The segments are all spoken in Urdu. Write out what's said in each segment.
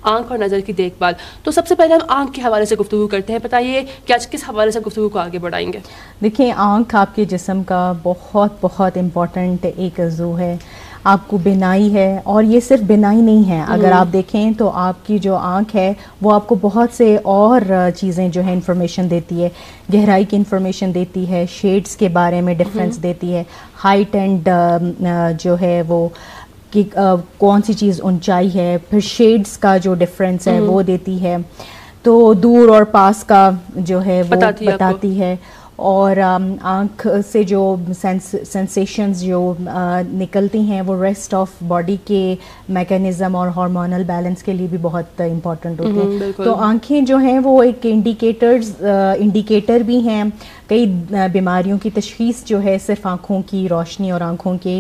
آنکھ اور نظر کی دیکھ بھال. تو سب سے پہلے ہم آنکھ کے حوالے سے گفتگو کرتے ہیں. بتائیے کہ آج کس حوالے سے گفتگو کو آگے بڑھائیں گے؟ دیکھیں، آنکھ آپ کے جسم کا بہت بہت امپورٹنٹ ایک عضو ہے. آپ کو بینائی ہے، اور یہ صرف بینائی نہیں ہے. اگر آپ دیکھیں تو آپ کی جو آنکھ ہے وہ آپ کو بہت سے اور چیزیں جو ہے انفارمیشن دیتی ہے. گہرائی کی انفارمیشن دیتی ہے، شیڈز کے بارے میں ڈفرینس دیتی ہے، ہائٹ اینڈ جو ہے وہ کہ کون سی چیز اونچائی ہے، پھر شیڈز کا جو ڈفرینس ہے وہ دیتی ہے. تو دور اور پاس کا جو ہے وہ بتاتی ہے. اور آنکھ سے جو سینسیشنز جو نکلتی ہیں وہ ریسٹ آف باڈی کے میکینزم اور ہارمونل بیلنس کے لیے بھی بہت امپورٹنٹ ہوتے ہیں. تو آنکھیں جو ہیں وہ ایک انڈیکیٹر بھی ہیں. کئی بیماریوں کی تشخیص جو ہے صرف آنکھوں کی روشنی اور آنکھوں کے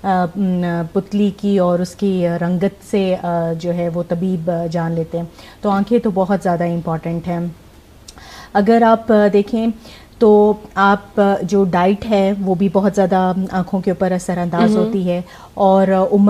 پتلی کی اور اس کی رنگت سے جو ہے وہ طبیب جان لیتے ہیں. تو آنکھیں تو بہت زیادہ امپورٹنٹ ہیں. اگر آپ دیکھیں تو آپ جو ڈائٹ ہے وہ بھی بہت زیادہ آنکھوں کے اوپر اثر انداز ہوتی ہے. اور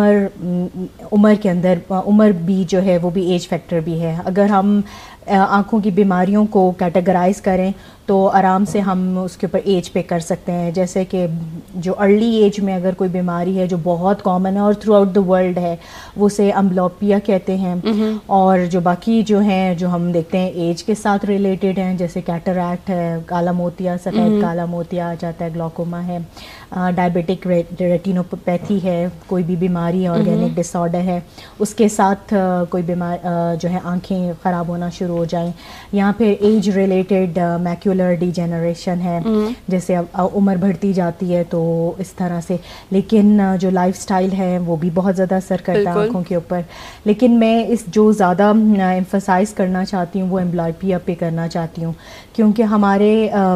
عمر کے اندر عمر بھی جو ہے وہ بھی ایج فیکٹر بھی ہے. اگر ہم آنکھوں کی بیماریوں کو کیٹیگرائز کریں تو آرام سے ہم اس کے اوپر ایج پہ کر سکتے ہیں. جیسے کہ جو ارلی ایج میں اگر کوئی بیماری ہے جو بہت کامن ہے اور تھرو آؤٹ دا ورلڈ ہے وہ اسے امبلوپیا کہتے ہیں. اور جو باقی جو ہیں جو ہم دیکھتے ہیں ایج کے ساتھ ریلیٹڈ ہیں، جیسے کیٹریکٹ ہے، کالا موتیا، سفید کالا موتیا آ جاتا ہے، گلوکوما ہے، ڈائبٹک ریٹینوپیتھی ہے، کوئی بھی بیماری آرگینک ڈس آرڈر ہے، اس کے ساتھ کوئی جو ہے آنکھیں خراب ہونا شروع ہو جائیں. یہاں پہ age related macular degeneration ہے، جیسے عمر بڑھتی جاتی ہے تو اس طرح سے. لیکن جو لائف سٹائل ہے وہ بھی بہت زیادہ اثر کرتا ہے آنکھوں کے اوپر. لیکن میں اس جو زیادہ ایمفسائز کرنا چاہتی ہوں وہ ایمبلائپیا پہ کرنا چاہتی ہوں، کیونکہ ہمارے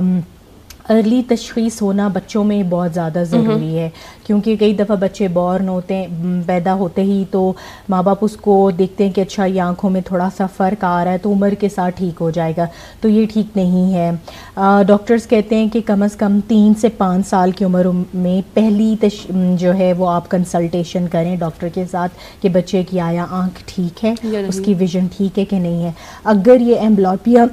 ارلی تشخیص ہونا بچوں میں بہت زیادہ ضروری ہے. کیونکہ کئی دفعہ بچے بورن ہوتے ہیں پیدا ہوتے ہی تو ماں باپ اس کو دیکھتے ہیں کہ اچھا یہ آنکھوں میں تھوڑا سا فرق آ رہا ہے تو عمر کے ساتھ ٹھیک ہو جائے گا. تو یہ ٹھیک نہیں ہے. ڈاکٹرز کہتے ہیں کہ کم از کم 3 سے 5 سال کی عمر میں پہلی جو ہے وہ آپ کنسلٹیشن کریں ڈاکٹر کے ساتھ کہ بچے کی آیا آنکھ ٹھیک ہے، اس کی ویژن ٹھیک ہے کہ نہیں ہے. اگر یہ ایمبلوپیا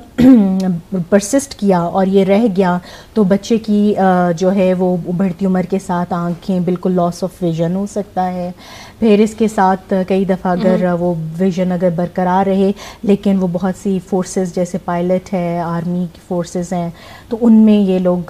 پرسسٹ کیا اور یہ رہ گیا تو بچے کی جو ہے وہ بڑھتی عمر کے ساتھ آنکھیں بالکل لاس آف ویژن ہو سکتا ہے. پھر اس کے ساتھ کئی دفعہ اگر وہ ویژن اگر برقرار رہے لیکن وہ بہت سی فورسز جیسے پائلٹ ہے، آرمی کی فورسز ہیں، تو ان میں یہ لوگ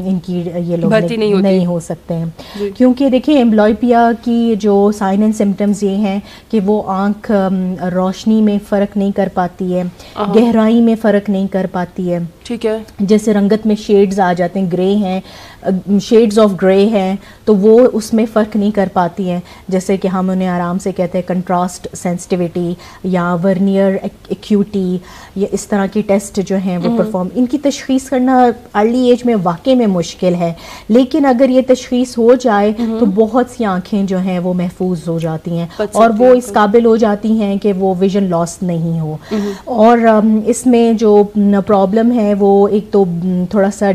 یہ لوگ نہیں ہو سکتے ہیں. کیونکہ دیکھیں ایمبلوپیا کی جو سائن اینڈ سمٹمز یہ ہیں کہ وہ آنکھ روشنی میں فرق نہیں کر پاتی ہے، گہرائی میں فرق نہیں کر پاتی ہے. ٹھیک ہے. جیسے رنگت میں شیڈز آ جاتے ہیں، گرے ہیں، شیڈز آف گرے ہیں، تو وہ اس میں فرق نہیں کر پاتی ہیں. جیسے کہ ہم انہیں آرام سے کہتے ہیں کنٹراسٹ سینسٹیوٹی یا ورنیئر ایکیوٹی، یا اس طرح کی ٹیسٹ جو ہیں وہ پرفارم. ان کی تشخیص کرنا ارلی ایج میں واقعی میں مشکل ہے، لیکن اگر یہ تشخیص ہو جائے تو بہت سی آنکھیں جو ہیں وہ محفوظ ہو جاتی ہیں اور وہ اس قابل ہو جاتی ہیں کہ وہ ویژن لاس نہیں ہو. اور اس میں جو پرابلم ہے وہ ایک تو تھوڑا سا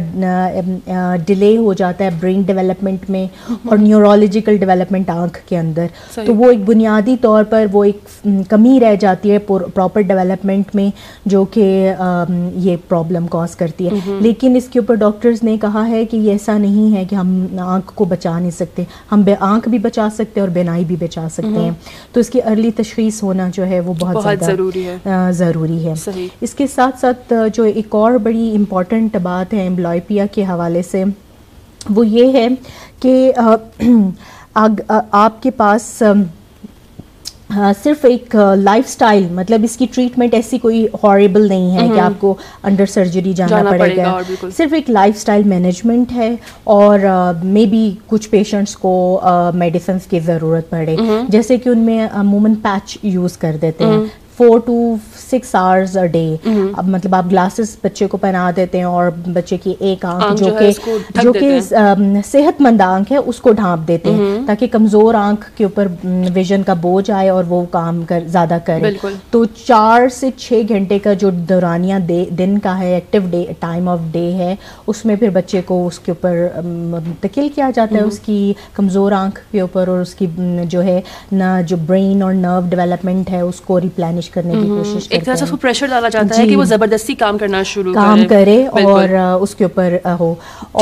ڈیلے ہو جاتا ہے برین ڈیولپمنٹ میں اور نیورولوجیکل ڈیولپمنٹ آنکھ کے اندر. تو وہ ایک بنیادی طور پر وہ ایک کمی رہ جاتی ہے پراپر ڈیولپمنٹ میں جو کہ یہ پرابلم کاز کرتی ہے. لیکن اس کے اوپر ڈاکٹرز نے کہا ہے کہ یہ ایسا نہیں ہے کہ ہم آنکھ کو بچا نہیں سکتے، ہم آنکھ بھی بچا سکتے ہیں اور بینائی بھی بچا سکتے ہیں. تو اس کی ارلی تشخیص ہونا جو ہے وہ بہت زیادہ ضروری ہے. اس کے ساتھ ساتھ جو ایک اور بڑی امپورٹنٹ بات ہے ایمبلوپیا کے حوالے سے وہ یہ ہے کہ آپ کے پاس صرف ایک لائف سٹائل، مطلب اس کی ٹریٹمنٹ ایسی کوئی ہاریبل نہیں ہے کہ آپ کو انڈر سرجری جانا پڑے گا. صرف ایک لائف سٹائل مینجمنٹ ہے اور مے بی کچھ پیشنٹس کو میڈیسنس کی ضرورت پڑے، جیسے کہ ان میں عموماً پیچ یوز کر دیتے ہیں 4 to 6 hours a day. اب مطلب آپ گلاسز بچے کو پہنا دیتے ہیں اور بچے کی ایک آنکھ جو کہ صحت مند آنکھ ہے اس کو ڈھانپ دیتے ہیں تاکہ کمزور آنکھ کے اوپر ویژن کا بوجھ آئے اور وہ کام زیادہ کرے. تو 4 سے 6 گھنٹے کا جو دورانیہ دن کا ہے، active day time of day ہے، اس میں پھر بچے کو اس کے اوپر منتقل کیا جاتا ہے اس کی کمزور آنکھ کے اوپر، اور اس کی جو ہے جو برین اور نرو ڈیولپمنٹ ہے اس کو ریپلینش ڈیمیج کرنے کی کوشش کرتے ہیں. ایک طرح سے اس کو پریشر ڈالا جاتا ہے کہ وہ زبردستی کام کرنا شروع کرے اور اس کے اوپر ہو.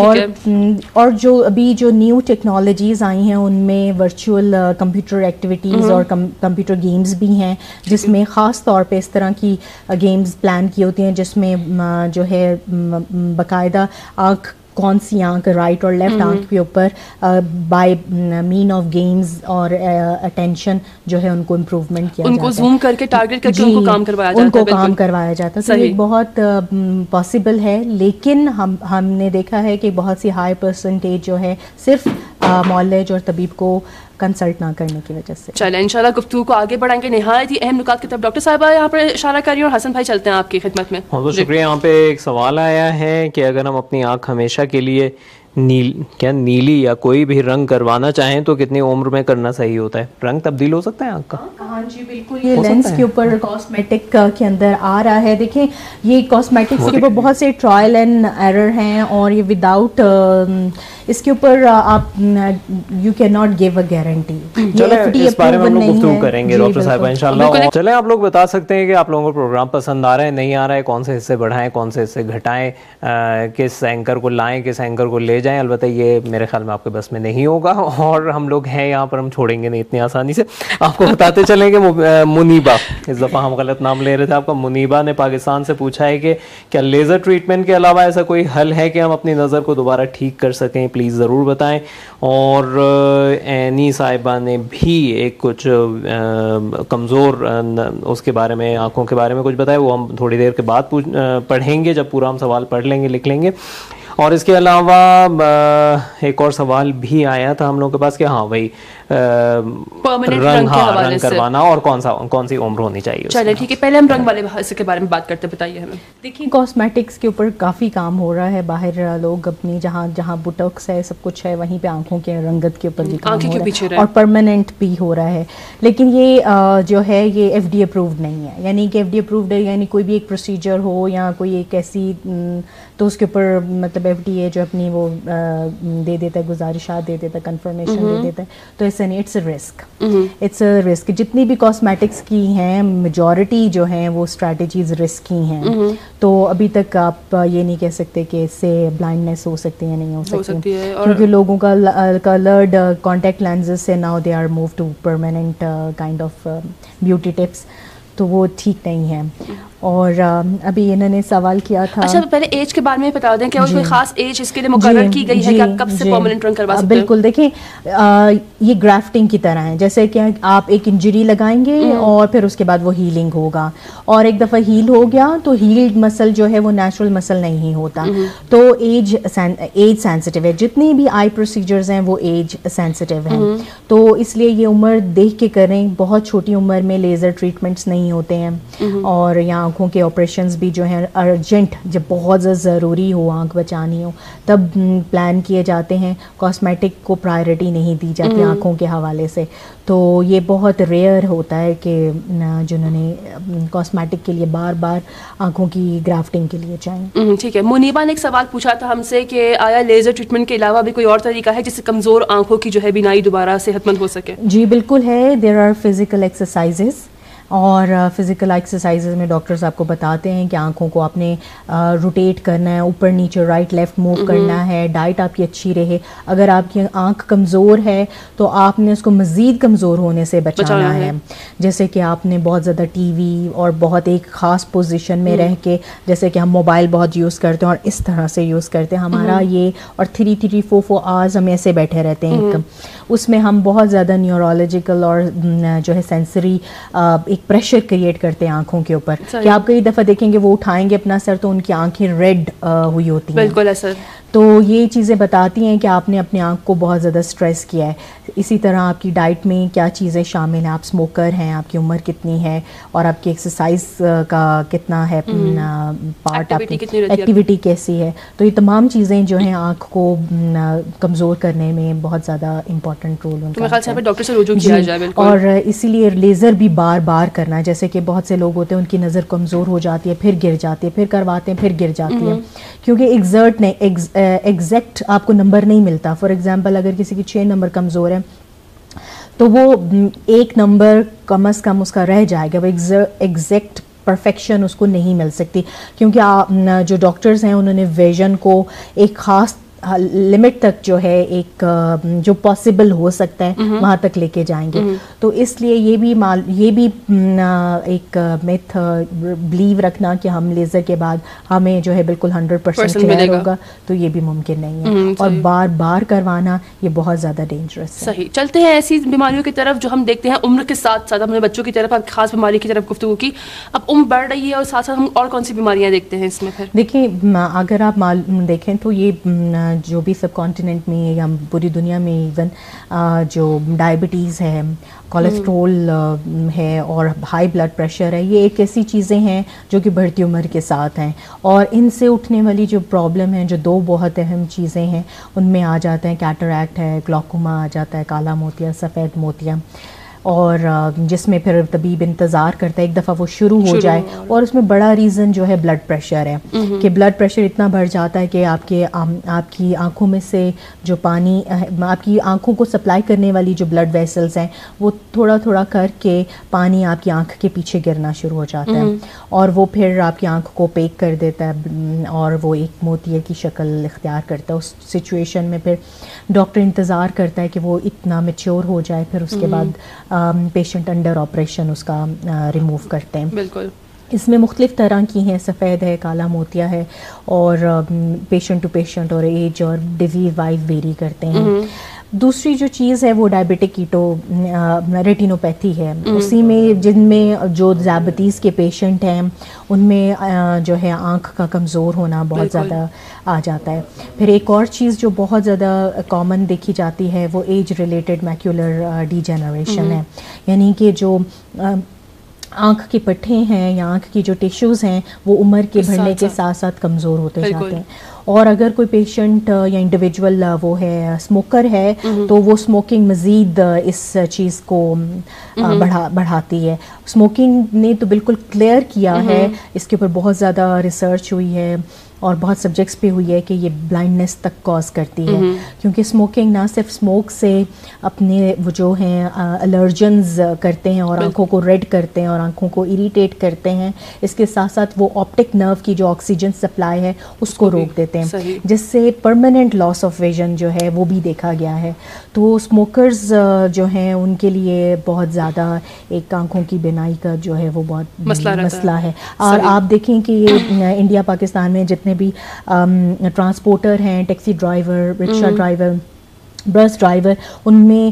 اور جو ابھی جو نیو ٹیکنالوجیز آئی ہیں ان میں ورچوئل کمپیوٹر ایکٹیویٹیز اور کمپیوٹر گیمز بھی ہیں, جس میں خاص طور پہ اس طرح کی گیمز پلان کی ہوتی ہیں جس میں جو ہے باقاعدہ آنکھ, کون سی آنکھ, رائٹ اور لیفٹ آنکھ کے اوپر بائی مین آف گیمز اور اٹینشن جو ہے ان کو امپروومنٹ کیا جاتا ہے, ان کو زوم کر کے ٹارگیٹ کر کے ان کو کام کروایا جاتا ہے, ان کو کام کروایا جاتا ہے. تو یہ بہت پاسبل ہے, لیکن ہم نے دیکھا ہے کہ بہت سی ہائی پرسنٹیج جو ہے صرف معالج اور طبیب کو کنسلٹ نہ کرنے کی وجہ سے. چلیں انشاءاللہ گفتگو کو آگے بڑھائیں گے. نہایت ہی اہم نکات کی طرف ڈاکٹر صاحبہ یہاں پر اشارہ کر رہی ہیں اور حسن بھائی چلتے ہیں آپ کی خدمت میں. بہت شکریہ. یہاں پہ ایک سوال آیا ہے کہ اگر ہم اپنی آنکھ ہمیشہ کے لیے نیلی یا کوئی بھی رنگ کروانا چاہیں تو کتنی عمر میں کرنا صحیح ہوتا ہے؟ رنگ تبدیل ہو سکتا ہے آنکھ کا؟ ہاں جی بالکل, یہ لینس کے اوپر کاسمیٹک کے اندر آ رہا ہے. دیکھیں یہ کاسمیٹکس کے اوپر بہت سے ٹرائل اینڈ ایرر ہیں اور یہ وداؤٹ اس کے اوپر آپ you can not give a guarantee. اس بارے میں ہم لوگ گفتگو کریں گے ڈاکٹر صاحبہ انشاءاللہ. چلیں آپ لوگ بتا سکتے ہیں کہ آپ لوگوں کو پروگرام پسند آ رہا ہے, نہیں آ رہا ہے, کون سے حصے بڑھائیں, کون سے حصے گھٹائیں, کس اینکر کو لائیں, کس اینکر کو لے جائیں. البتہ یہ میرے خیال میں آپ کے بس میں نہیں ہوگا اور ہم لوگ ہیں یہاں پر, ہم چھوڑیں گے نہیں اتنی آسانی سے. آپ کو بتاتے چلیں کہ منیبا, اس دفعہ ہم غلط نام لے رہے تھے آپ کا, منیبا نے پاکستان سے پوچھا ہے کہ کیا لیزر ٹریٹمنٹ کے علاوہ ایسا کوئی حل ہے کہ ہم اپنی نظر کو دوبارہ ٹھیک کر سکیں؟ پلیز ضرور بتائیں. اور اینی صاحبہ نے بھی ایک کچھ کمزور اس کے بارے میں, آنکھوں کے بارے میں کچھ بتایا, وہ ہم تھوڑی دیر کے بعد پڑھیں گے جب پورا ہم سوال پڑھ لیں گے, لکھ لیں گے. اور اس کے علاوہ ایک اور سوال بھی آیا تھا ہم لوگوں کے پاس کہ ہاں بھائی رنگ کروانا اور کون سی عمر ہونی چاہیے. چلے ٹھیک ہے, پہلے ہم رنگ والے حصے کے بارے میں بات کرتے, بتائیے ہمیں. دیکھیے کاسمیٹکس کے اوپر کافی کام ہو رہا ہے باہر, لوگ اپنی جہاں بوٹوکس ہے سب کچھ ہے وہیں پہ آنکھوں کے رنگت کے اوپر بھی کام ہو رہا ہے اور پرماننٹ بھی ہو رہا ہے. لیکن یہ جو ہے یہ ایف ڈی اپرووڈ نہیں ہے, یعنی کہ ایف ڈی اپرووڈ ہے یعنی کوئی بھی ایک پروسیجر ہو یا کوئی ایک ایسی, تو اس کے اوپر مطلب ایف ڈی اے جو اپنی وہ دے دیتا ہے, گزارشات دے دیتا ہے, کنفرمیشن دے دیتا ہے, تو ایسا نہیں, it's a risk, it's a risk. جتنی بھی کاسمیٹکس کی ہیں میجورٹی جو ہیں وہ اسٹریٹجیز رسک کی ہیں. تو ابھی تک آپ یہ نہیں کہہ سکتے کہ اس سے بلائنڈنیس ہو سکتی ہے, نہیں ہو سکتی, کیونکہ لوگوں کا کلرڈ کانٹیکٹ لینزز سے now they are move to permanent kind of beauty tips, تو وہ ٹھیک نہیں ہے. اور ابھی انہوں نے سوال کیا تھا, اچھا پہلے ایج کے بارے میں بتا دیں کہ کوئی خاص ایج اس کے لیے مقرر کی گئی ہے کہ آپ کب سے پرماننٹ رنگ کروا سکتے ہیں؟ بالکل, دیکھیں یہ گرافٹنگ کی طرح ہے, جیسے کہ آپ ایک انجری لگائیں گے اور پھر اس کے بعد وہ ہیلنگ ہوگا, اور ایک دفعہ ہیل ہو گیا تو ہیلڈ مسل جو ہے وہ نیچرل مسل نہیں ہوتا. تو ایج سینسٹیو ہے, جتنی بھی آئی پروسیجرز ہیں وہ ایج سینسٹیو ہیں, تو اس لیے یہ عمر دیکھ کے کریں. بہت چھوٹی عمر میں لیزر ٹریٹمنٹس نہیں ہوتے ہیں, اور یہاں آنکھوں کے آپریشنز بھی جو ہیں ارجنٹ, جب بہت زیادہ ضروری ہو, آنکھ بچانی ہو, تب پلان کیے جاتے ہیں. کاسمیٹک کو پرائرٹی نہیں دی جاتی آنکھوں کے حوالے سے. تو یہ بہت ریئر ہوتا ہے کہ جنہوں نے کاسمیٹک کے لیے بار بار آنکھوں کی گرافٹنگ کے لیے چاہیں. ٹھیک ہے. منیبا نے ایک سوال پوچھا تھا ہم سے کہ آیا لیزر ٹریٹمنٹ کے علاوہ بھی کوئی اور طریقہ ہے جس سے کمزور آنکھوں کی جو ہے بینائی دوبارہ صحت مند ہو سکے؟ جی بالکل ہے. دیر آر فزیکل ایکسرسائزز, اور فزیکل ایکسرسائزز میں ڈاکٹرز آپ کو بتاتے ہیں کہ آنکھوں کو آپ نے روٹیٹ کرنا ہے, اوپر نیچے رائٹ لیفٹ موو کرنا ہے, ڈائٹ آپ کی اچھی رہے. اگر آپ کی آنکھ کمزور ہے تو آپ نے اس کو مزید کمزور ہونے سے بچانا ہے. جیسے کہ آپ نے بہت زیادہ ٹی وی اور بہت ایک خاص پوزیشن میں رہ کے, جیسے کہ ہم موبائل بہت یوز کرتے ہیں اور اس طرح سے یوز کرتے ہیں ہمارا یہ, اور 3-4 آورز ہم ایسے بیٹھے رہتے ہیں, اس میں ہم بہت زیادہ نیورولوجیکل اور جو ہے سینسری ایک پریشر کریٹ کرتے ہیں آنکھوں کے اوپر, کہ آپ کئی دفعہ دیکھیں گے وہ اٹھائیں گے اپنا سر تو ان کی آنکھیں ریڈ ہوئی ہوتی ہیں. بالکل ایسا. تو یہ چیزیں بتاتی ہیں کہ آپ نے اپنے آنکھ کو بہت زیادہ اسٹریس کیا ہے. اسی طرح آپ کی ڈائٹ میں کیا چیزیں شامل ہیں, آپ اسموکر ہیں, آپ کی عمر کتنی ہے, اور آپ کی ایکسرسائز کا کتنا ہے پارٹ, آپ کی ایکٹیویٹی کیسی ہے. تو یہ تمام چیزیں جو ہیں آنکھ کو کمزور کرنے میں بہت زیادہ امپورٹنٹ رول ان کا. اور اسی لیے لیزر بھی بار بار کرنا, جیسے کہ بہت سے لوگ ہوتے ہیں ان کی نظر کمزور ہو جاتی ہے, پھر گر جاتی ہے, پھر کرواتے ہیں, پھر گر جاتی ہے, کیونکہ ایگزیکٹ آپ کو نمبر نہیں ملتا. فار ایگزامپل اگر کسی کی 6 نمبر کمزور ہے تو وہ 1 نمبر کم از کم اس کا رہ جائے گا, وہ ایگزیکٹ پرفیکشن اس کو نہیں مل سکتی, کیونکہ جو ڈاکٹرز ہیں انہوں نے ویژن کو ایک خاص لمٹ تک جو ہے ایک جو پاسبل ہو سکتا ہے وہاں تک لے کے جائیں گے. تو اس لیے یہ بھی ایک میتھ بلیو رکھنا کہ ہم لیزر کے بعد ہمیں جو ہے بالکل 100% کلیئر ہوگا, تو یہ بھی ممکن نہیں ہے, اور بار بار کروانا یہ بہت زیادہ ڈینجرس ہے. صحیح. چلتے ہیں ایسی بیماریوں کی طرف جو ہم دیکھتے ہیں عمر کے ساتھ ساتھ, ہم نے بچوں کی طرف خاص بیماری کی طرف گفتگو کی, اب عمر بڑھ رہی ہے اور ساتھ ساتھ ہم اور کون سی بیماریاں دیکھتے ہیں اس میں؟ پھر دیکھیں, اگر آپ دیکھیں تو یہ جو بھی سب کانٹیننٹ میں یا پوری دنیا میں ایون جو ڈائبٹیز ہے, کولیسٹرول ہے اور ہائی بلڈ پریشر ہے, یہ ایک ایسی چیزیں ہیں جو کہ بڑھتی عمر کے ساتھ ہیں, اور ان سے اٹھنے والی جو پرابلم ہیں, جو 2 بہت اہم چیزیں ہیں, ان میں آ جاتے ہیں کیٹریکٹ ہے, گلاکوما آ جاتا ہے, کالا موتیا, سفید موتیا, اور جس میں پھر طبیب انتظار کرتا ہے ایک دفعہ وہ شروع ہو جائے, اور اس میں بڑا ریزن جو ہے بلڈ پریشر ہے, کہ بلڈ پریشر اتنا بڑھ جاتا ہے کہ آپ کی آنکھوں میں سے جو پانی, آپ کی آنکھوں کو سپلائی کرنے والی جو بلڈ ویسلز ہیں وہ تھوڑا تھوڑا کر کے پانی آپ کی آنکھ کے پیچھے گرنا شروع ہو جاتا ہے, اور وہ پھر آپ کی آنکھ کو پیک کر دیتا ہے, اور وہ ایک موتیے کی شکل اختیار کرتا ہے. اس سچویشن میں پھر ڈاکٹر انتظار کرتا ہے کہ وہ اتنا میچور ہو جائے, پھر اس کے بعد پیشنٹ انڈر آپریشن اس کا ریموو کرتے ہیں. بالکل. اس میں مختلف طرح کی ہیں, سفید ہے, کالا موتیا ہے, اور پیشنٹ ٹو پیشنٹ اور ایج اور ڈیزیز وائز ویری کرتے ہیں. دوسری جو چیز ہے وہ ڈائبٹک کیٹو ریٹینوپیتھی ہے, اسی میں جن میں جو ذیابیطیز کے پیشنٹ ہیں ان میں جو ہے آنکھ کا کمزور ہونا بہت زیادہ آ جاتا ہے. پھر ایک اور چیز جو بہت زیادہ کامن دیکھی جاتی ہے وہ age related macular degeneration ہے, یعنی کہ جو آنکھ کے پٹھے ہیں یا آنکھ کی جو ٹیشوز ہیں وہ عمر کے بڑھنے کے ساتھ ساتھ کمزور ہوتے جاتے ہیں. اور اگر کوئی پیشنٹ یا انڈیویجول وہ ہے اسموکر ہے تو وہ اسموکنگ مزید اس چیز کو بڑھاتی ہے. اسموکنگ نے تو بالکل کلیئر کیا ہے, اس کے اوپر بہت زیادہ ریسرچ ہوئی ہے اور بہت سبجیکٹس پہ ہوئی ہے کہ یہ بلائنڈنس تک کاز کرتی ہے, کیونکہ اسموکنگ نہ صرف اسموک سے اپنے وہ جو ہیں الرجنز کرتے ہیں اور آنکھوں کو ریڈ کرتے ہیں اور آنکھوں کو اریٹیٹ کرتے ہیں, اس کے ساتھ ساتھ وہ آپٹک نرو کی جو آکسیجن سپلائی ہے اس کو روک دیتے ہیں, جس سے پرماننٹ لاس آف ویژن جو ہے وہ بھی دیکھا گیا ہے. تو اسموکرز جو ہیں ان کے لیے بہت زیادہ ایک آنکھوں کی بینائی کا جو ہے وہ بہت مسئلہ ہے. اور آپ دیکھیں کہ یہ انڈیا پاکستان میں جتنے بھی ٹرانسپورٹر ہیں, taxi driver, rickshaw driver, bus driver, ان میں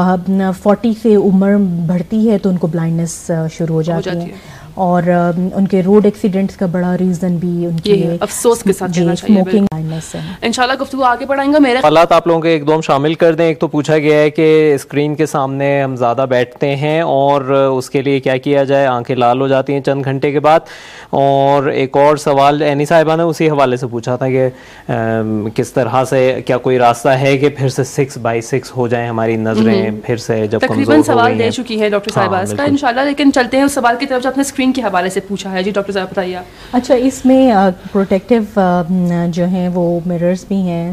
40 سے عمر بڑھتی ہے تو ان کو بلائنڈنس شروع ہو جاتی ہے, اور ان کے روڈ ایکسیڈنٹس کا بڑا ریزن بھی ان کے افسوس کے ساتھ کہنا چاہیے اسموکنگ بلائنڈنس ہے. انشاءاللہ گفتگو آگے بڑھائیں گے. میرے حالات آپ لوگوں کے ایک دو شامل کر دیں. ایک تو پوچھا گیا ہے کہ اسکرین کے سامنے ہم زیادہ بیٹھتے ہیں اور اس کے لیے کیا کیا جائے, آنکھیں لال ہو جاتی ہیں چند گھنٹے کے بعد. اور ایک اور سوال اینی صاحبہ نے اسی حوالے سے پوچھا تھا کہ کس طرح سے کیا کوئی راستہ ہے کہ پھر سے 6/6 ہو جائیں ہماری نظریں پھر سے جب تقریباً سوال دے چکی ہے ڈاکٹر صاحبہ اس کا انشاءاللہ, لیکن چلتے ہیں اس سوال کی طرف جو آپ نے اسکرین کے حوالے سے پوچھا ہے. جی ڈاکٹر صاحب بتائیے. اچھا, اس میں پروٹیکٹیو جو ہیں وہ مررز بھی ہیں,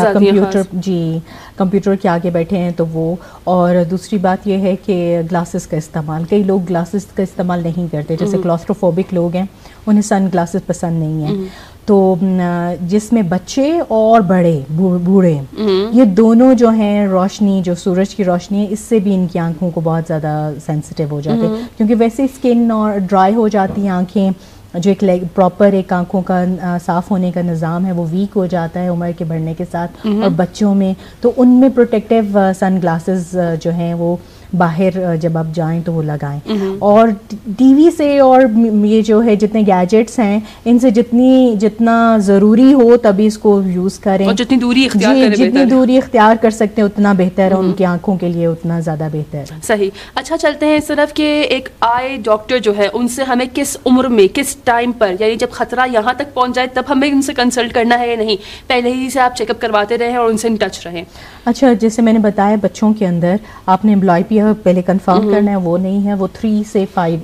کمپیوٹر کے آگے بیٹھے ہیں تو وہ, اور دوسری بات یہ ہے کہ گلاسز کا استعمال, کئی لوگ گلاسز کا استعمال نہیں کرتے, جیسے کلاسٹروفوبک لوگ ہیں انہیں سن گلاسز پسند نہیں ہیں, تو جس میں بچے اور بڑے بوڑھے یہ دونوں جو ہیں روشنی, جو سورج کی روشنی ہے اس سے بھی ان کی آنکھوں کو بہت زیادہ سینسیٹیو ہو جاتے ہیں, کیونکہ ویسے اسکن اور ڈرائی ہو جاتی ہیں آنکھیں, جو ایک پراپر ایک آنکھوں کا صاف ہونے کا نظام ہے وہ ویک ہو جاتا ہے عمر کے بڑھنے کے ساتھ. اور بچوں میں تو ان میں پروٹیکٹیو سن گلاسز جو ہیں وہ باہر جب آپ جائیں تو وہ لگائیں. اور ٹی وی سے اور یہ جو ہے جتنے گیجٹس ہیں ان سے جتنا ضروری ہو تبھی اس کو یوز کریں, اور جتنی دوری اختیار کر سکتے ہیں اتنا بہتر ہے, ان کی آنکھوں کے لیے اتنا زیادہ بہتر ہے. صحیح. اچھا, چلتے ہیں اس طرف کہ ایک آئی ڈاکٹر جو ہے ان سے ہمیں کس عمر میں کس ٹائم پر, یعنی جب خطرہ یہاں تک پہنچ جائے تب ہمیں ان سے کنسلٹ کرنا ہے یا نہیں, پہلے ہی سے آپ چیک اپ کرواتے رہیں اور ان سے ان ٹچ رہیں؟ اچھا, جیسے میں نے بتایا بچوں کے اندر آپ نے بلائپیا یہ پہلے کنفرم کرنا ہے وہ نہیں ہے, وہ 3 سے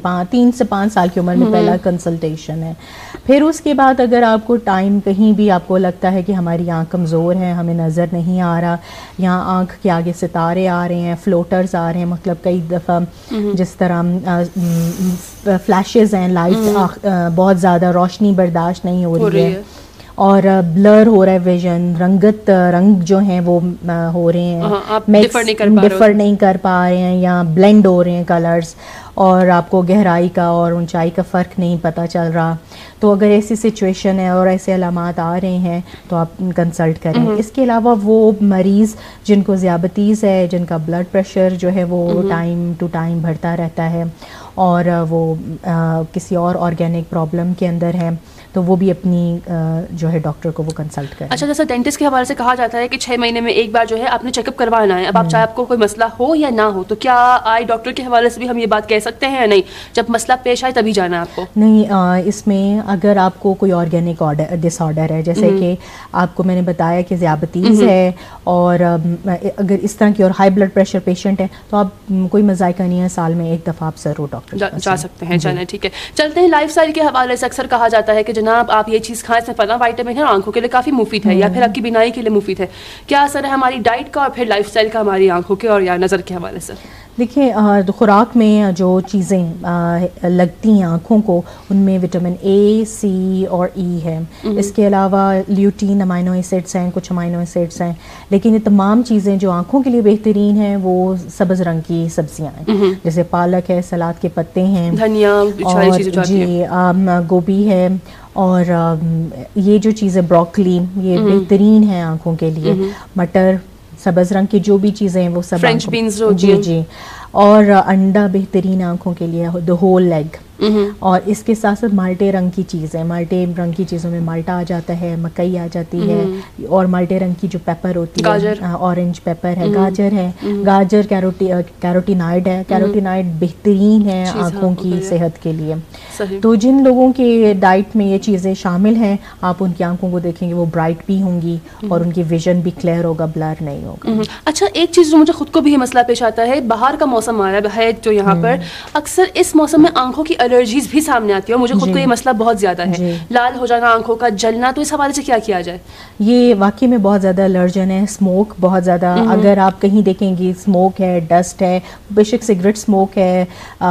5 سال کی عمر میں پہلا کنسلٹیشن ہے. پھر اس کے بعد اگر آپ کو ٹائم کہیں بھی آپ کو لگتا ہے کہ ہماری آنکھ کمزور ہے, ہمیں نظر نہیں آ رہا, یا آنکھ کے آگے ستارے آ رہے ہیں, فلوٹرز آ رہے ہیں, مطلب کئی دفعہ جس طرح فلیشز ہیں, لائٹ بہت زیادہ روشنی برداشت نہیں ہو رہی ہے, اور بلر ہو رہا ہے ویژن, رنگ جو ہیں وہ ہو رہے ہیں, ڈفر نہیں کر پا رہے ہیں, یا بلینڈ ہو رہے ہیں کلرز, اور آپ کو گہرائی کا اور اونچائی کا فرق نہیں پتہ چل رہا, تو اگر ایسی سچویشن ہے اور ایسے علامات آ رہے ہیں تو آپ کنسلٹ کریں. اس کے علاوہ وہ مریض جن کو ذیابیطیز ہے, جن کا بلڈ پریشر جو ہے وہ ٹائم ٹو ٹائم بڑھتا رہتا ہے, اور وہ کسی اور آرگینک پرابلم کے اندر ہے, تو وہ بھی اپنی جو ہے ڈاکٹر کو وہ کنسلٹ کریں. اچھا, جیسے ڈینٹسٹ کے حوالے سے کہا جاتا ہے کہ 6 مہینے میں ایک بار جو ہے آپ نے چیک اپ کروانا ہے. اب آپ چاہے آپ کو کوئی مسئلہ ہو یا نہ ہو, تو کیا آئی ڈاکٹر کے حوالے سے بھی ہم یہ بات کہہ سکتے ہیں یا نہیں, جب مسئلہ پیش آئے تبھی جانا ہے آپ کو؟ نہیں, اس میں اگر آپ کو کوئی آرگینک ڈس آرڈر ہے, جیسے کہ آپ کو میں نے بتایا کہ ذیابیطیز ہے, اور اگر اس طرح کی اور ہائی بلڈ پریشر پیشنٹ ہے, تو آپ کوئی مذائقہ نہیں ہے, سال میں ایک دفعہ آپ ضرور ڈاکٹر جا سکتے ہیں. چلیں ٹھیک ہے, چلتے ہیں لائف اسٹائل کے حوالے سے. اکثر کہا جاتا ہے کہ جناب آپ یہ چیز کھائیں, اس میں فلاں وائٹامن ہے, آنکھوں کے لیے کافی مفید ہے, یا پھر آپ کی بینائی کے لیے مفید ہے. کیا اثر ہے ہماری ڈائٹ کا اور پھر لائف اسٹائل کا ہماری آنکھوں کے اور یا نظر کے حوالے سے؟ دیکھیں, خوراک میں جو چیزیں لگتی ہیں آنکھوں کو, ان میں وٹامن اے, سی اور ای ہے. اس کے علاوہ لیوٹین امائنو ایسڈس ہیں, کچھ امائنو ایسڈس ہیں, لیکن یہ تمام چیزیں جو آنکھوں کے لیے بہترین ہیں وہ سبز رنگ کی سبزیاں ہیں, جیسے پالک ہے, سلاد کے پتے ہیں, دھنیا, جی گوبھی ہے, اور یہ جو چیزیں بروکلی, یہ بہترین ہیں آنکھوں کے لیے. مٹر, سبز رنگ کی جو بھی چیزیں ہیں وہ سب, فرینچ بینز, جی, اور انڈا بہترین آنکھوں کے لیے, دا ہول ایگ. اور اس کے ساتھ ساتھ مالٹے رنگ کی چیزیں, مالٹے رنگ کی چیزوں میں مالٹا آ جاتا ہے, مکئی آ جاتی ہے, اور مالٹے رنگ کی جو پیپر ہوتی ہے, اورنج پیپر ہے, گاجر ہے. گاجر کیروٹینائڈ ہے, کیروٹینائڈ بہترین ہے آنکھوں کی صحت کے لیے. تو جن لوگوں کے ڈائٹ میں یہ چیزیں شامل ہیں, آپ ان کی آنکھوں کو دیکھیں گے وہ برائٹ بھی ہوں گی, اور ان کی ویژن بھی کلیئر ہوگا, بلر نہیں ہوگا. اچھا, ایک چیز جو مجھے خود کو بھی یہ مسئلہ پیش آتا ہے, باہر کا موسم آ رہا ہے جو یہاں پر, اکثر اس موسم میں آنکھوں کی الرجیز بھی سامنے آتی ہے, اور مجھے خود کو یہ مسئلہ بہت زیادہ ہے, لال ہو جانا, آنکھوں کا جلنا. تو اس حوالے سے کیا کیا جائے؟ یہ واقعی میں بہت زیادہ الرجن ہے. اسموک بہت زیادہ, اگر آپ کہیں دیکھیں گے اسموک ہے, ڈسٹ ہے, بے شک سگریٹ اسموک ہے,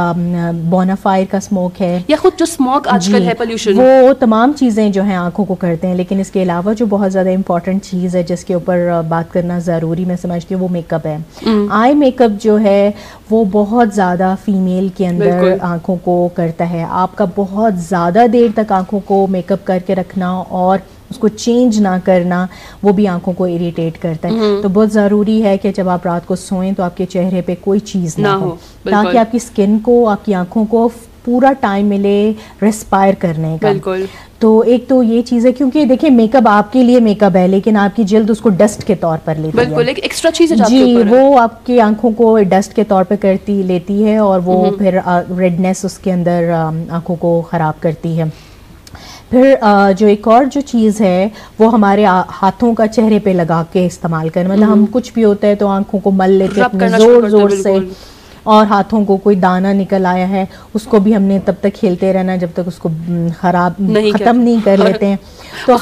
بونافائر کا اسموک ہے, یا خود جو اسموک آج کل ہے پولیوشن, وہ تمام چیزیں جو ہیں آنکھوں کو کرتے ہیں. لیکن اس کے علاوہ جو بہت زیادہ امپورٹنٹ چیز ہے جس کے اوپر بات کرنا ضروری میں سمجھتی ہوں, وہ میک اپ ہے. آئی میک اپ جو ہے وہ بہت زیادہ فیمیل کے اندر آنکھوں کو کرتا ہے. آپ کا بہت زیادہ دیر تک آنکھوں کو میک اپ کر کے رکھنا اور اس کو چینج نہ کرنا, وہ بھی آنکھوں کو اریٹیٹ کرتا ہے. تو بہت ضروری ہے کہ جب آپ رات کو سوئیں تو آپ کے چہرے پہ کوئی چیز نہ ہو, تاکہ آپ کی اسکن کو, آپ کی آنکھوں کو پورا ٹائم ملے ریسپائر کرنے کا. تو ایک تو یہ چیز ہے, کیونکہ دیکھیں میک اپ آپ کے لیے میک اپ ہے, لیکن آپ کی جلد اس کو ڈسٹ کے طور پر لیتی ہے. بالکل, ایک ایکسٹرا چیز ہے جی, وہ آپ کی آنکھوں کو ڈسٹ کے طور پہ لیتی ہے, اور وہ پھر ریڈنیس اس کے اندر آنکھوں کو خراب کرتی ہے. پھر جو ایک اور جو چیز ہے وہ ہمارے ہاتھوں کا چہرے پہ لگا کے استعمال کریں. مطلب ہم کچھ بھی ہوتا ہے تو آنکھوں کو مل لیتے اپنے زور زور سے, اور ہاتھوں کو کوئی دانہ نکل آیا ہے اس کو بھی ہم نے تب تک کھیلتے رہنا جب تک اس کو ختم نہیں کر لیتے ہیں. تو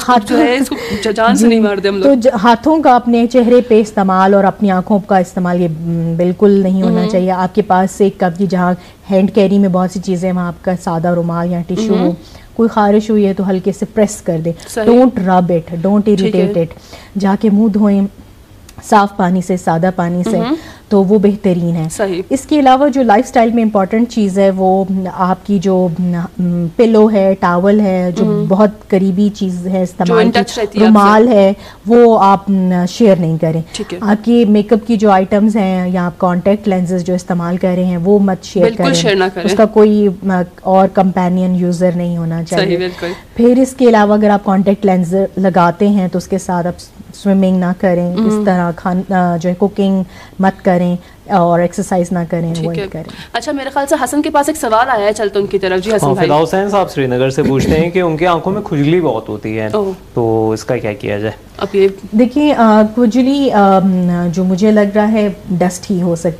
ہاتھوں کا اپنے چہرے پہ استعمال اور اپنی آنکھوں کا استعمال یہ بالکل نہیں ہونا چاہیے. آپ کے پاس سے ایک کی جہاں ہینڈ کیری میں بہت سی چیزیں, وہاں آپ کا سادہ رومال یا ٹیشو ہو, کوئی خارش ہوئی ہے تو ہلکے سے پریس کر دیں. ڈونٹ رب اٹ, ڈونٹ اریٹیٹ اٹ. جا کے منہ دھوئیں صاف پانی سے, سادہ پانی سے, تو وہ بہترین ہے. اس کے علاوہ جو لائف سٹائل میں امپورٹنٹ چیز ہے وہ آپ کی جو پلو ہے, ٹاول ہے, جو بہت قریبی چیز ہے استعمال کی, رومال ہے, وہ آپ شیئر نہیں کریں. آپ کی میک اپ کی جو آئٹمز ہیں یا آپ کانٹیکٹ لینزز جو استعمال کر رہے ہیں وہ مت شیئر کریں, اس کا کوئی اور کمپینین یوزر نہیں ہونا چاہیے. پھر اس کے علاوہ اگر آپ کانٹیکٹ لینز لگاتے ہیں تو اس کے ساتھ آپ سوئمنگ نہ کریں, اس طرح جو ہے کوکنگ مت کریں, اور ایکسرسائز نہ کریں, وہ کریں. اچھا, میرے خیال سے حسن کے پاس ایک سوال آیا ہے, چلتے ان کی طرف. جی حسن بھائی. فدا حسین صاحب سری نگر سے پوچھتے ہیں کہ ان کی آنکھوں میں کھجلی بہت ہوتی ہے, تو اس کا کیا کیا جائے؟ اب یہ دیکھیں, کھجلی جو مجھے لگ رہا ہے ڈسٹ ہی ہو سکتا ہے.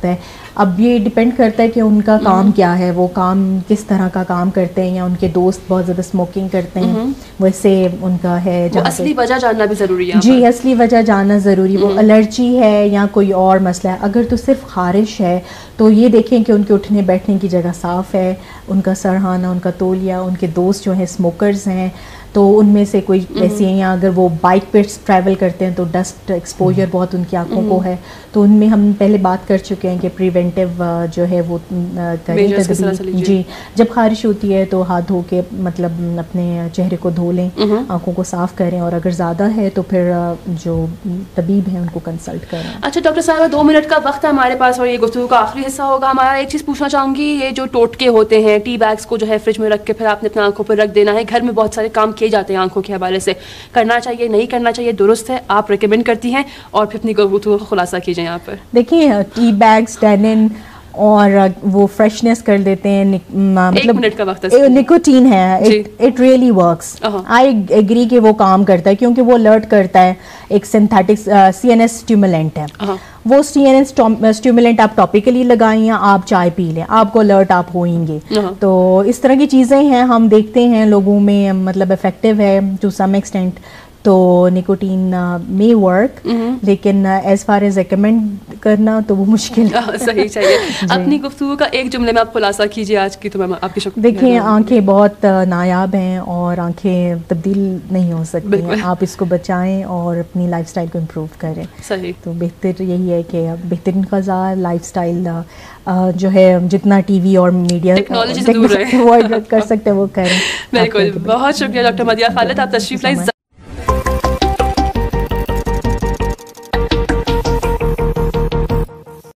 اب یہ ڈپینڈ کرتا ہے کہ ان کا کام کیا ہے, وہ کام کس طرح کا کام کرتے ہیں, یا ان کے دوست بہت زیادہ اسموکنگ کرتے ہیں, ویسے ان کا ہے. اصلی وجہ جاننا بھی ضروری ہے. جی, اصلی وجہ جاننا ضروری, وہ الرجی ہے یا کوئی اور مسئلہ ہے. اگر تو صرف خارش ہے تو یہ دیکھیں کہ ان کے اٹھنے بیٹھنے کی جگہ صاف ہے, ان کا سرہانہ, ان کا تولیہ, ان کے دوست جو ہیں اسموکرز ہیں تو ان میں سے کوئی ایسی ہیں, یا اگر وہ بائک پہ ٹریول کرتے ہیں تو ڈسٹ ایکسپوجر بہت ان کی آنکھوں کو ہے, تو ان میں ہم پہلے بات کر چکے ہیں کہ پریونٹیو جو ہے وہ کریں تدبیر. جی, جب خارش ہوتی ہے تو ہاتھ دھو کے مطلب اپنے چہرے کو دھو لیں, آنکھوں کو صاف کریں, اور اگر زیادہ ہے تو پھر جو طبیب ہیں ان کو کنسلٹ کریں. اچھا ڈاکٹر صاحبہ, 2 منٹ کا وقت ہے ہمارے پاس اور یہ گفتگو کا آخری حصہ ہوگا ہمارا. ایک چیز پوچھنا چاہوں گی, یہ جو ٹوٹکے ہوتے ہیں, ٹی بیگس کو جو ہے فریج میں رکھ کے پھر آپ نے اپنے آنکھوں پر رکھ دینا ہے, گھر میں بہت سارے کام کیے جاتے ہیں آنکھوں کے حوالے سے, کرنا چاہیے نہیں کرنا چاہیے, درست ہے, آپ ریکمینڈ کرتی ہیں, اور پھر اپنی گفتگو کا خلاصہ کیجیے یہاں پر. دیکھیے ٹی بیگس, ٹینن اور وہ فریشنس کر دیتے ہیں, مطلب نکوٹین ہے, it really works. I agree کہ وہ کام کرتا ہے کیونکہ وہ الرٹ کرتا ہے, ایک synthetic C N S stimulant ہے. وہ سی این ایس اسٹیمولینٹ آپ ٹاپیکلی لگائیں یا آپ چائے پی لیں, آپ کو الرٹ آپ ہوئیں گے. تو اس طرح کی چیزیں ہیں, ہم دیکھتے ہیں لوگوں میں, مطلب افیکٹو ہے ٹو سم ایکسٹینٹ. تو نکوٹین may ورک, لیکن ایز فار ایز ریکمینڈ کرنا تو وہ مشکل ہے. صحیح چاہیے. اپنی گفتگو کا ایک جملے میں آپ خلاصہ کیجیے آج کی, تو میں آپ کی شکریہ. دیکھیں, آنکھیں بہت نایاب ہیں اور آنکھیں تبدیل نہیں ہو سکتی ہیں. آپ اس کو بچائیں اور اپنی لائف اسٹائل کو امپروو کریں. صحیح. تو بہتر یہی ہے کہ بہترین غذا, لائف اسٹائل جو ہے جتنا ٹی وی اور میڈیا ٹیکنالوجی سے دور رہیں, اوائڈ کر سکتے ہیں وہ کریں. بالکل. بہت شکریہ ڈاکٹر مدیحہ خالد, آپ تشریف لائیں.